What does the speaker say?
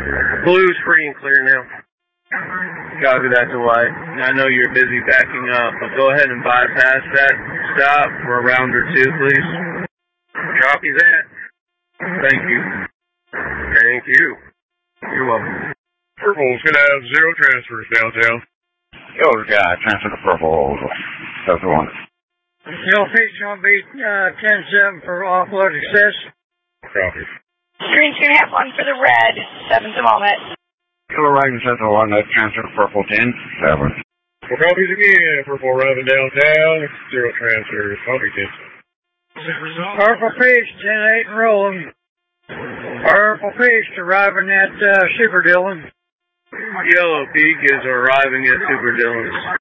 Blue's free and clear now. Copy that to White. I know you're busy backing up, but go ahead and bypass that stop for a round or two, please. Copy that. Thank you. Thank you. You're welcome. Purple's going to have 0 transfers downtown. Yo, guy, transfer to Purple. That's the one. Northeast going to be 10-7 for offload access. Copy. Green's going to have 1 for the red. 7's the moment. Killer Rising Central 1, that's transfer to Purple 10-7. 4 copies again. Purple arriving downtown. 0 transfers. Copy 10. Purple Peach, 10-8 and rolling. Purple Peach arriving at Super Dillon. Yellow Peak is arriving at Super Dillon's.